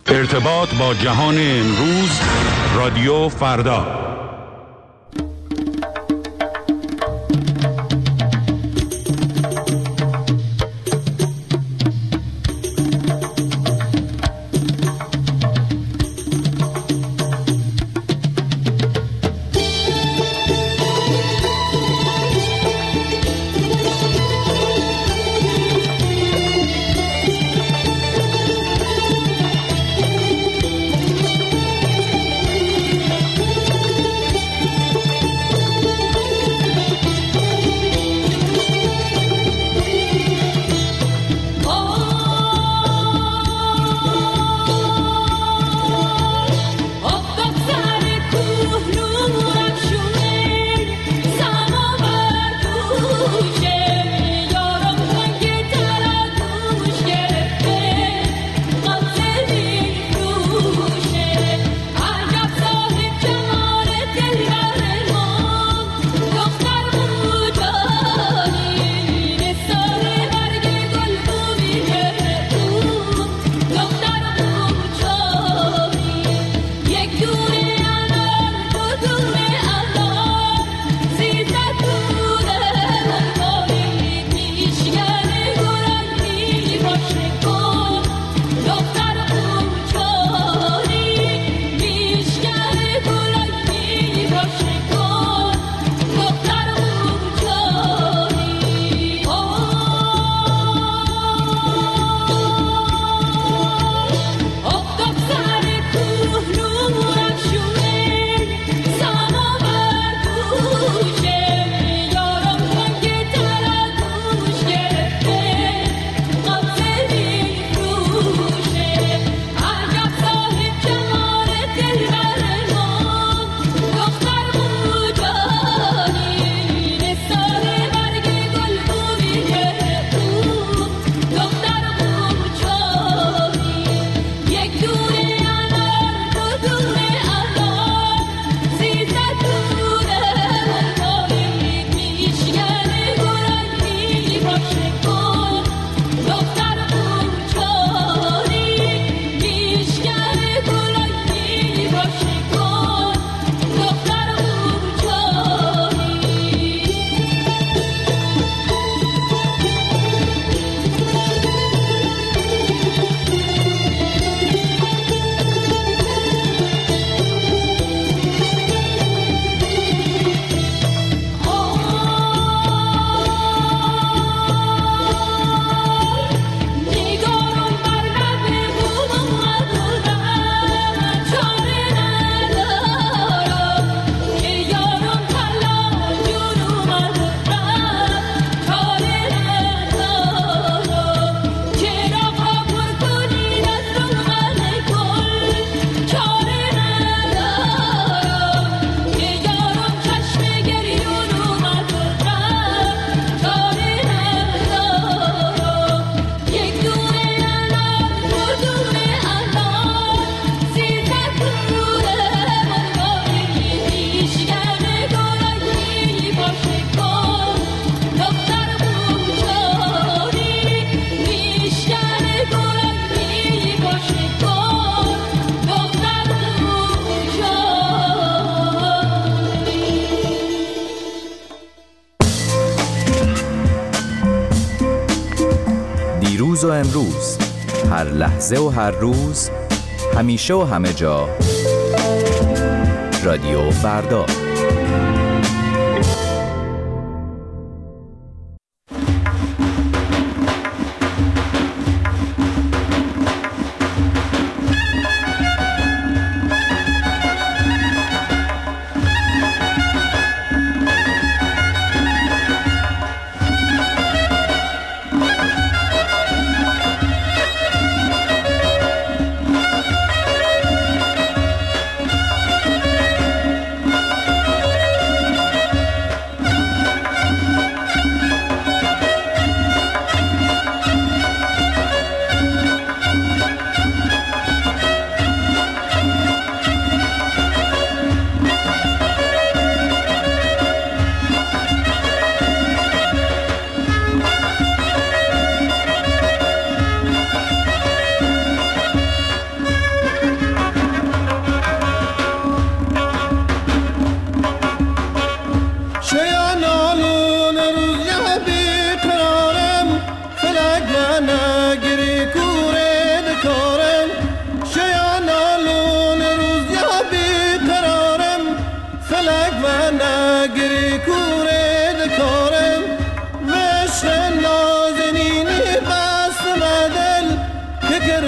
ارتباط با جهان امروز، رادیو فردا. دیروز و امروز، هر لحظه و هر روز، همیشه و همه جا، رادیو فردا.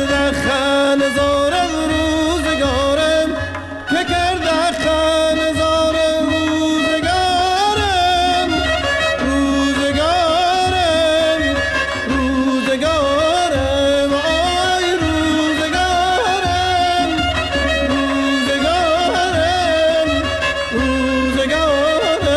کرده خانزار روزگارم، که کرده خانزار روزگارم، روزگارم، روزگارم، آی روزگارم، روزگارم، روزگارم.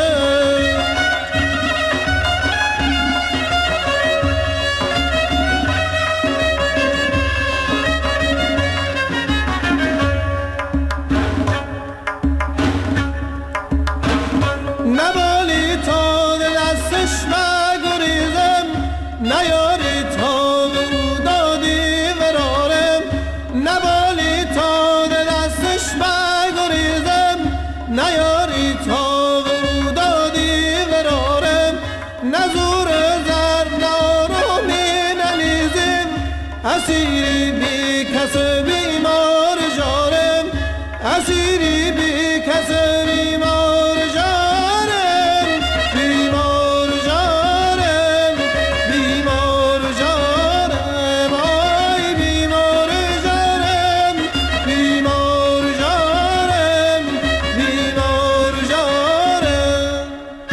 نبالی تا دستش بگریزم، نیاری تا به او دادی برارم. نبالی تا دستش بگریزم، نیاری تا به او دادی برارم. نزور زر نارومی نلیزیم، اسیری بی کس بیمار جارم، اسیری بی کس بیمار جارم، بیمار جارم، بیمار جارم، آی بیمار جارم، بیمار جارم، بیمار جارم.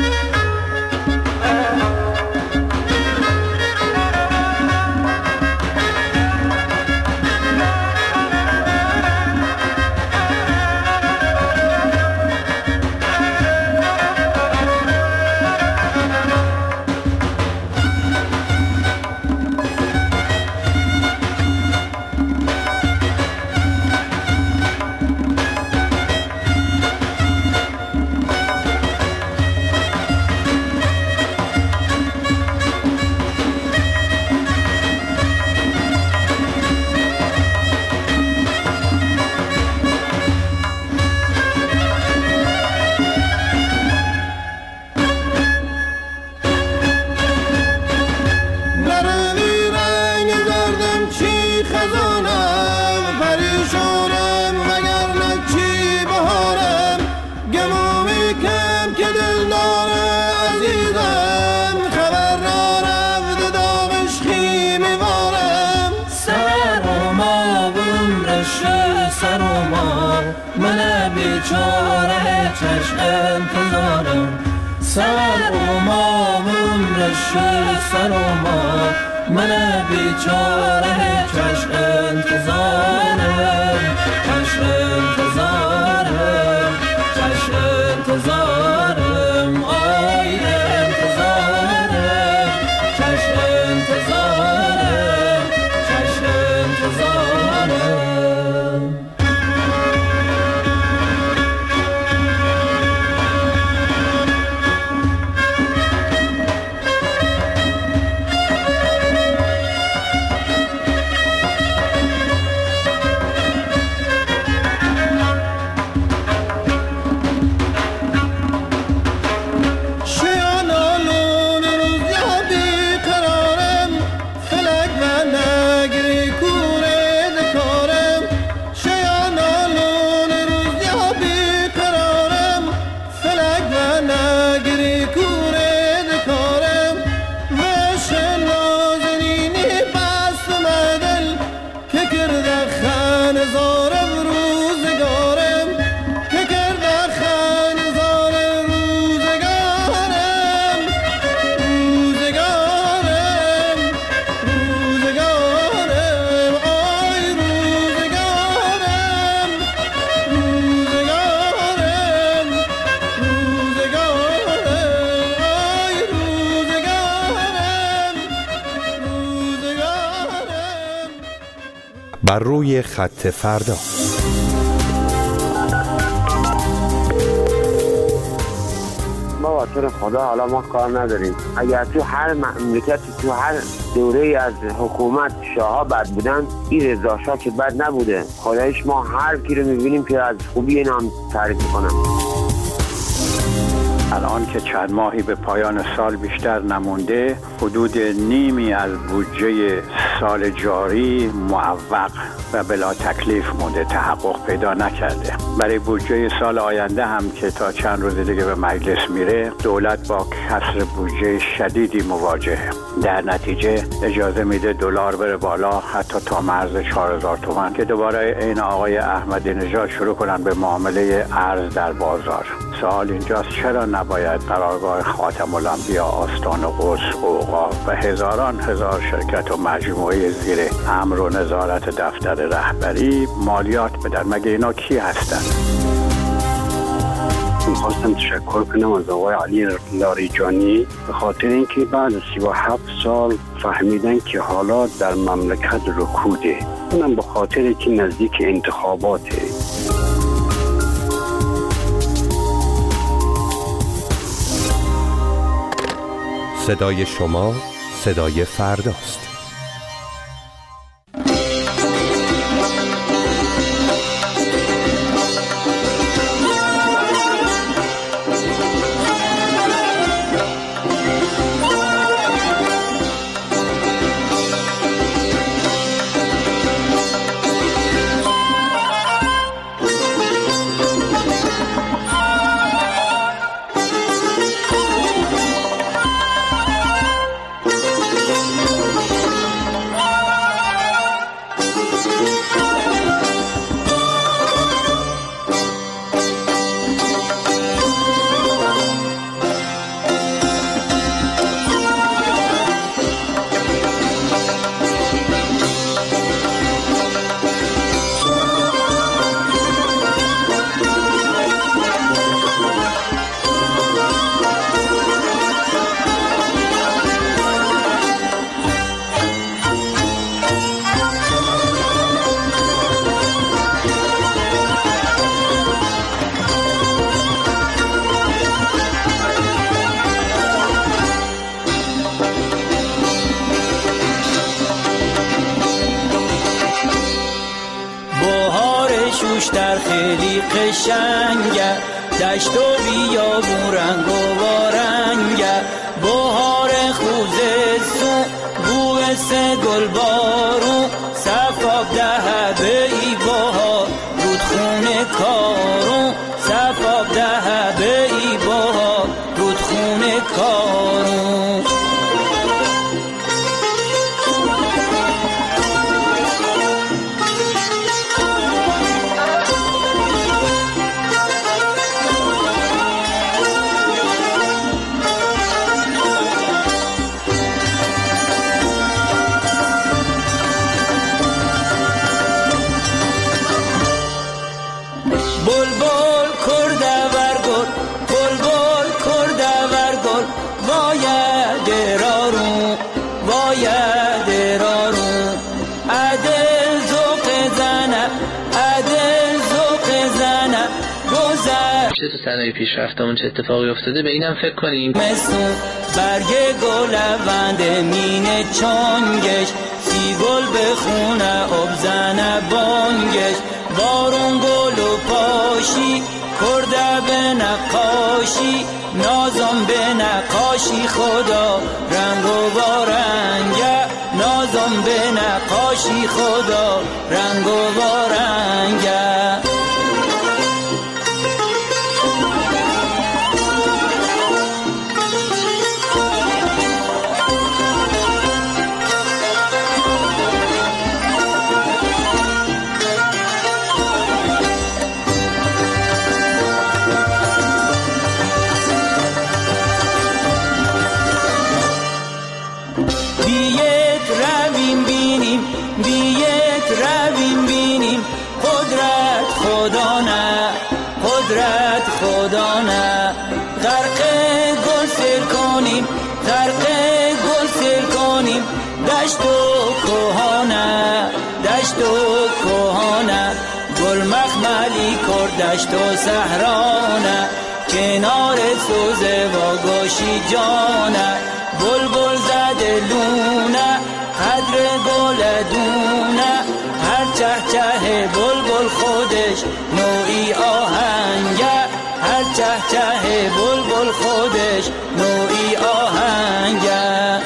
نروی رنگ زردم چی خزانم، پریشانم وگرنه چی بهارم. گمومی کم که دل داره عزیزم، خبر نرفت داغش خی میوارم. سر و ما عمرش سر و ما، من بیچاره چشم انتظارم. سر و ما عمرش سر و ما، من بیچاره چشم انتظارم، چشم انتظارم، چشم انتظارم، آی انتظارم، چشم انتظارم، چشم انتظارم. شیانالون روز یا بیقرارم، فلک و نگری کوره دکارم. شیانالون روز یا بیقرارم، فلک و نگری کوره دکارم. وش نازنینی بست مدل، که کرده خانزارم روزگارم، که کرده خانزارم روزگارم، روزگارم، روزگارم، آی روزگارم، روزگارم، روزگارم، آی روزگارم، روزگارم. بر روی خط فردا. ما تو خدا حالا ما کار نداریم. اگر تو هر مملکتی تو هر دوره از حکومت شاه‌ها بد بودن، این رضا شاه که بد نبوده. خدایش ما هر کی رو می‌بینیم که از خوبی اینا هم تعریف کنم. الان که چند ماهی به پایان سال بیشتر نمونده، حدود نیمی از بودجه سال جاری معوق و بلا تکلیف مونده، تحقق پیدا نکرده. برای بودجه سال آینده هم که تا چند روز دیگه به مجلس میره، دولت با کسر بودجه شدیدی مواجهه. در نتیجه اجازه میده دلار بره بالا حتی تا مرز 4000 تومان که دوباره این آقای احمدی نژاد شروع کنن به معامله ارز در بازار. سوال اینجاست چرا نباید قرارگاه خاتم الانبیا، آستان قدس، اوقاف و هزاران هزار شرکت و مجموعه زیر امر و نظارت دفتر رهبری مالیات بدن؟ مگه اینا کی هستن؟ میخواستم تشکر کنم از آقای علی لاریجانی به خاطر اینکه بعد از 37 سال فهمیدن که حالات در مملکت رکوده، اونم به خاطر که نزدیک انتخاباته. صدای شما صدای فرداست. در خیلی قشنگه، دشت و بیابون رنگ و بارنگه، بهار خوزستون بوس گل بارون، صفاب ده به ای بهار رودخونه کارون، صفاب ده به ای بهار رودخونه کارون. تو صنایع پیشرفتمون چه اتفاقی افتاده به اینم فکر کنیم. مسون برگ گلوند مینه چونگش، سی گل بخونه اب زنه بانگش، بارون گل و پاشی کرده به نقاشی، نازم به نقاشی خدا رنگ و بارنگه، نازم به نقاشی خدا رنگ و بارنگه. خدا نه غرق گل سر کنیم، غرق گل سر کنیم، دشت و کوهانه، دشت و کوهانه، گل مخملی کرد دشت و صحرانه، کنار سوزه و گوشی جانه، بلبل زده لونه قدر گل دونه، هر چه چه بلبل خودش نوعی آهنگه، هر چه چه بلبل خودش نوعی آهنگه.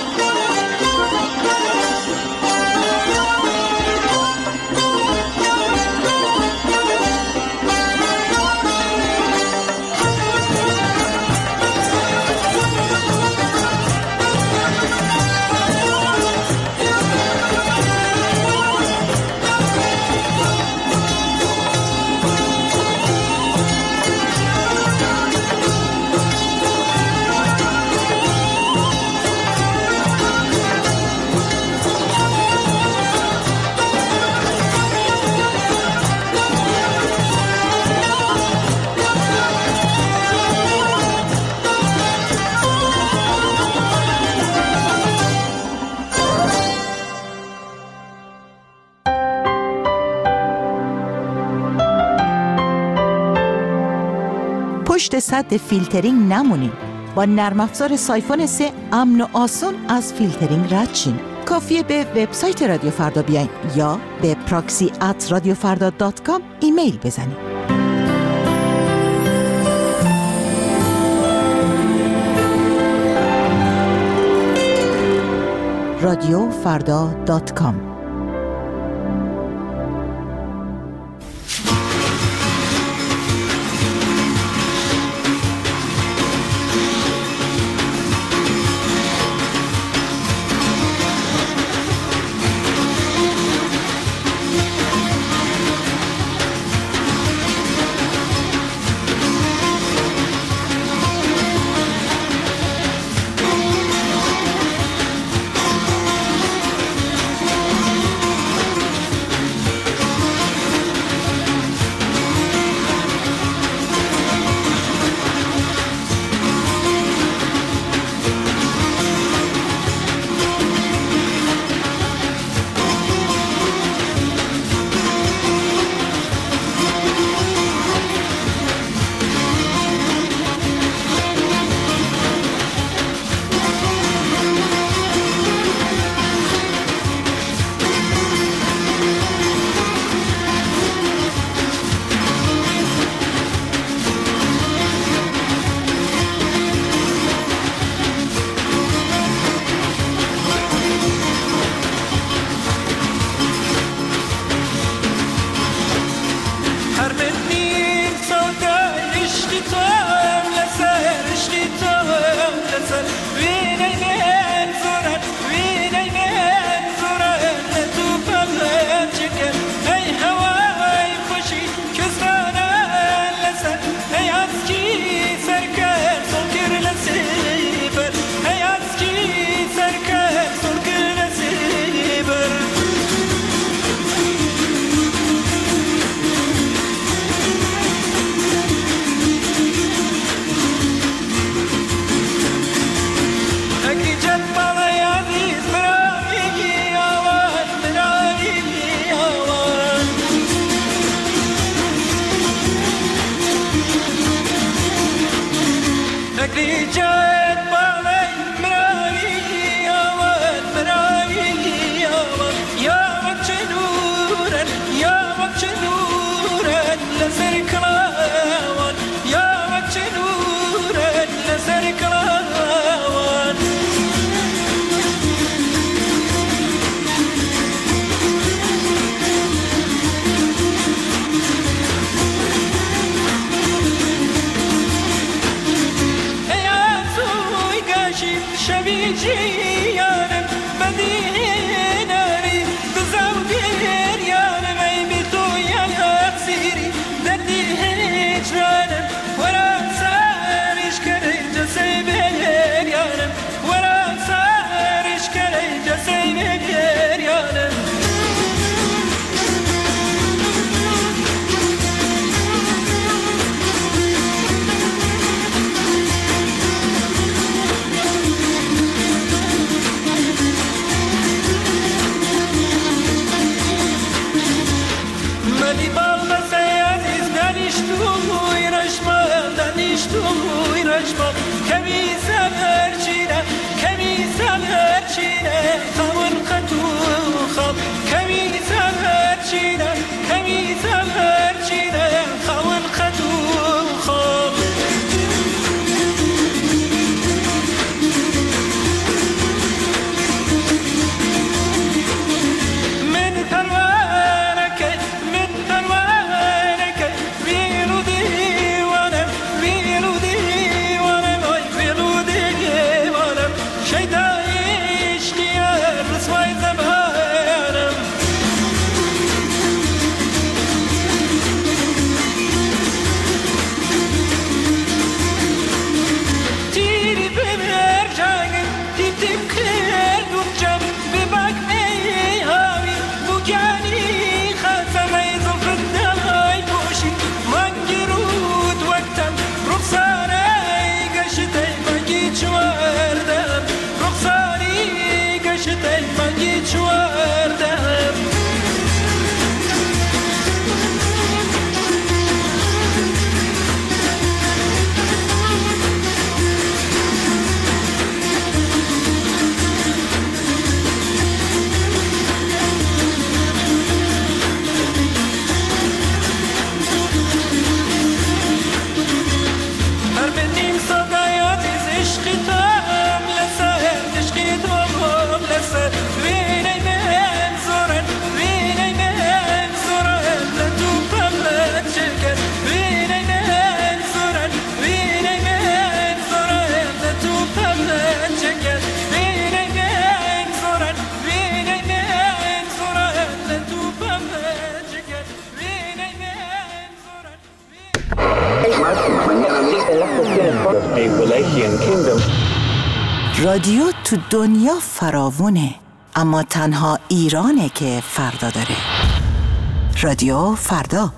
پشت سد فیلترینگ نمونین. با نرم افزار سایفون 3 امن و آسون از فیلترینگ رد شین. کافیه به وبسایت رادیو فردا بیاین یا به proxy@radiofarda.com ایمیل بزنید. radiofarda.com. خون خطو رادیو تو دنیا فراوونه، اما تنها ایرانه که فردا داره. رادیو فردا.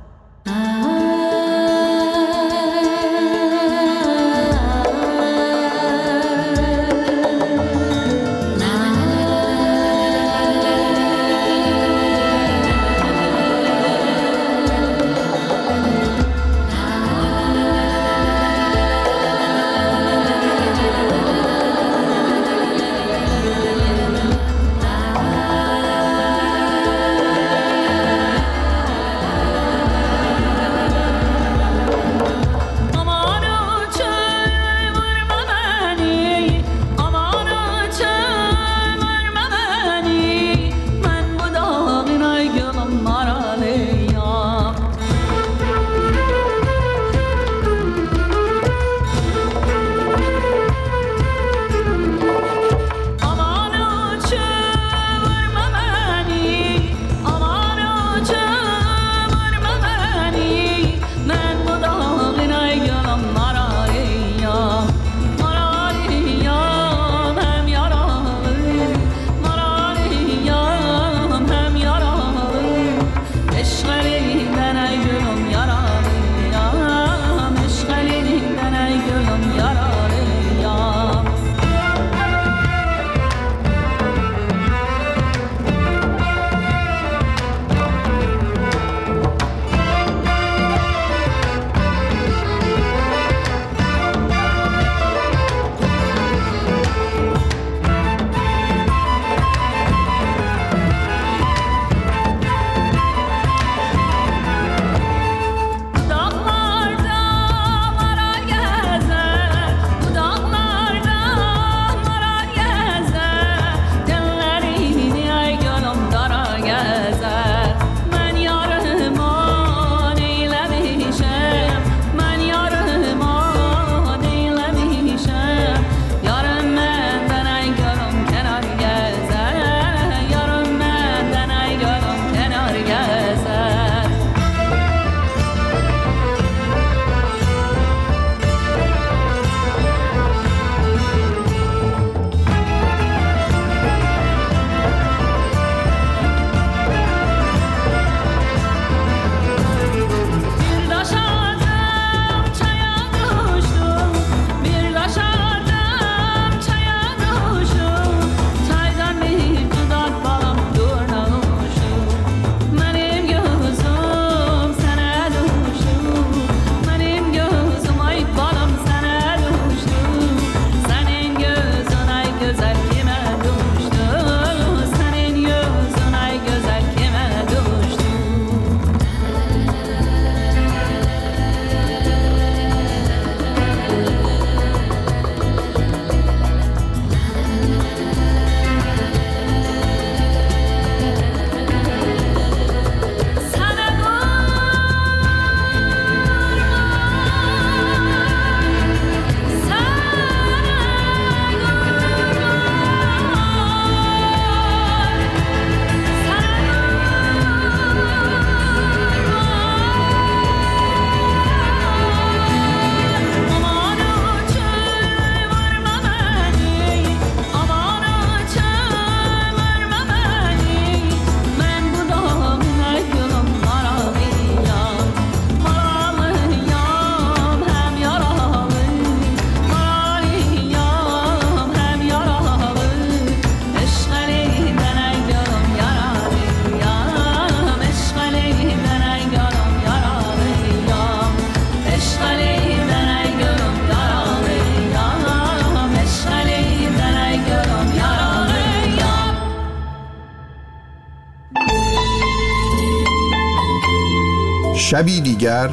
شبی دیگر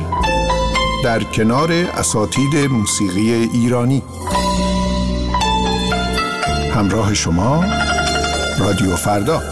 در کنار اساتید موسیقی ایرانی. همراه شما رادیو فردا.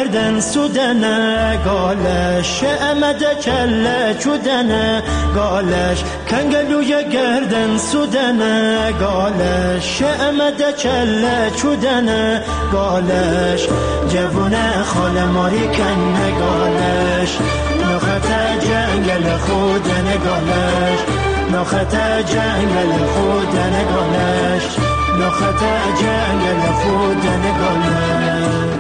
گردن سودنه گالش امده کله چودنه گالش کنگلوی گردن سودنه گالش امده کله چودنه گالش جوونه خال ماری کنه گالش نخت جنگل خودنه گالش نخت جنگل خودنه گالش نخت جنگل خودنه گالش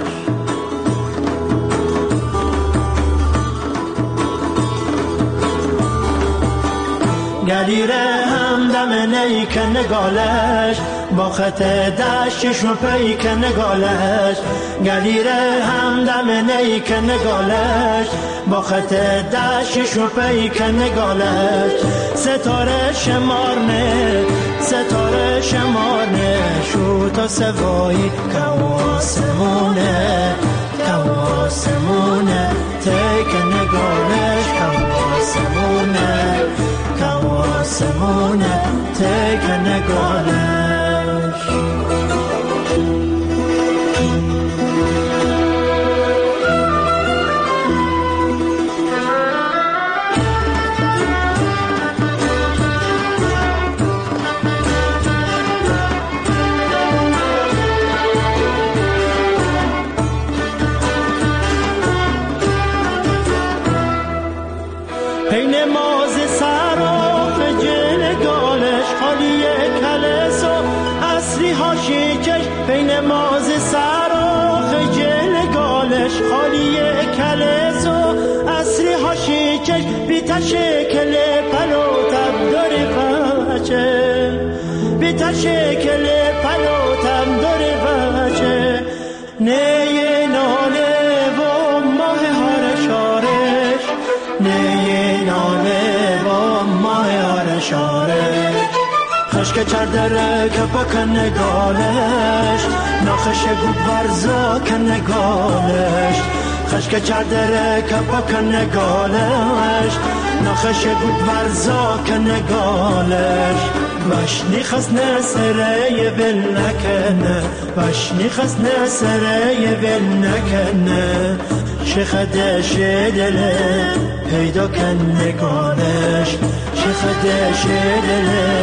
گلیره همدم نیکن گالش با خط دشتش و پیکن گالش گلیره همدم نیکن گالش با خط دشتش و پیکن گالش ستاره شمارنه ستاره شمارنه شو تا سوایی کواسمونه کواسمونه تیکن گالش کواسمونه کواسمونه تیکن گالش پین ماز سراف جل گالش خالی کلس و اصری هاشی چش پین ماز سراف جل گالش خالی کلس و اصری هاشی چش بیتا شکل پلو تب داری بچه بیتا شکل پلو تب داری بچه نیه ناله و ماه هارشارش نیه ناله با ماه آرشاره خشک چردره که بکن گالش نخش گود برزا کن گالش خشک چردره که بکن گالش نخش گود برزا کن گالش بشنی خسنه سره بل نکنه بشنی خسنه سره بل نکنه شخدش دله پیدا کن نگانش شخدش دله